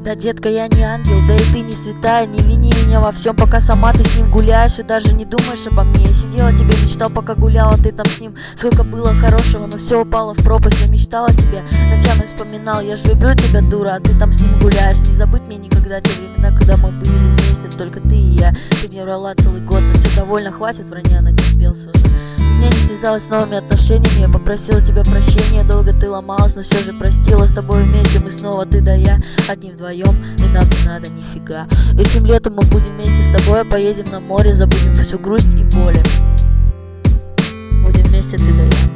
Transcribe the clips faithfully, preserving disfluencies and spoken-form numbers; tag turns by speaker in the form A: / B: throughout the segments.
A: Да, детка, я не ангел, да и ты не святая. Не вини меня во всем, пока сама ты с ним гуляешь и даже не думаешь обо мне. Я сидела тебе, мечтал, пока гуляла ты там с ним. Сколько было хорошего, но все упало в пропасть. Я мечтала о тебе, ночами вспоминал. Я ж люблю тебя, дура, а ты там с ним гуляешь. Не забыть мне никогда те времена, когда мы были вместе, только ты и я. Ты мне врала целый год, но все довольно, хватит вранья, натерпелся уже. Меня не связалось с новыми отношениями. Я попросила тебя прощения, долго ты ломалась, но все же простила. С тобой вместе мы снова, ты да я, одни вдвоем, и нам не надо нифига. Этим летом мы будем вместе с тобой, поедем на море, забудем всю грусть и боли. Будем вместе, ты да я.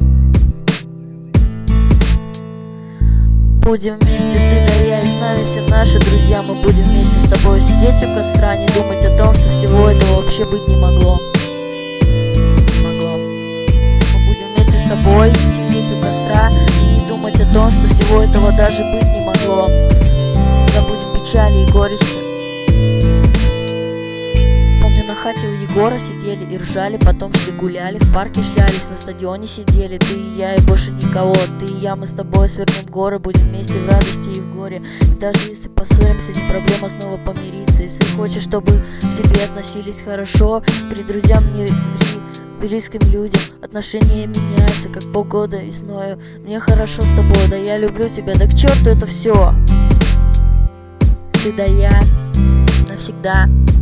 A: Будем вместе, ты да я, и с нами все наши друзья. Мы будем вместе с тобой сидеть у костра, не думать о том, что всего этого вообще быть не могло. С тобой сидеть у костра и не думать о том, что всего этого даже быть не могло. Забудем печали и горести. Помню, на хате у Егора сидели и ржали, потом шли гуляли, в парке шлялись, на стадионе сидели. Ты и я, и больше никого. Ты и я, мы с тобой свернем горы, будем вместе в радости и в горе. И даже если поссоримся, не проблема снова помириться. Если хочешь, чтобы к тебе относились хорошо, при друзьям не ври. Близким людям отношения меняются, как погода весною. Мне хорошо с тобой, да я люблю тебя, да к черту это все. Ты да я навсегда.